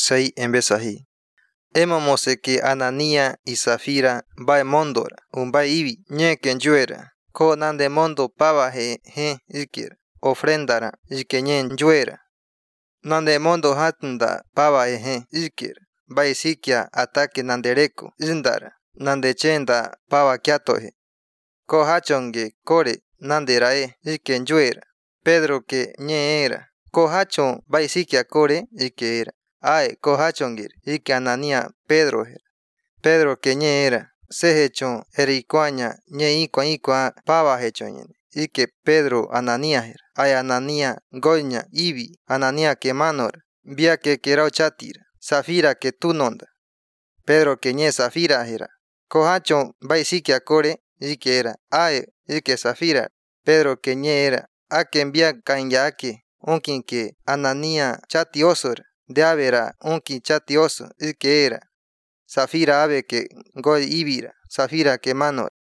6 embezahi. Emo mose que Anania y Zafira vai mondora, vai ibi, nye kenjuera, ko nande mondo pava he ikir, ofrendara, ike nye njuera. Nande mondo hatunda pava he ikir, vai sikia ataque nandereko, indara, nande chenda pava kiatohe. Ko hachonge kore nanderae ike njuera, Pedro que nye era, ko hachon vai sikia kore ike era. Ay, kohachongir, ike Anania Pedro era. Pedro que nye era, se hechon erikuaña nye ikua pava hechon ike Pedro Anania era. Ay Anania goña ibi, Anania que manor, via que querao chatira, Zafira que tu nonda. Pedro que nye Zafira era. Kohachon vai sikia kore ike era. Ay, ike Zafira, Pedro que nye era. Ake envia kanya ake, unkin que Anania chatiosor. De avera unki chatioso, ike era. Zafira ave que goi ibira, Zafira que manor.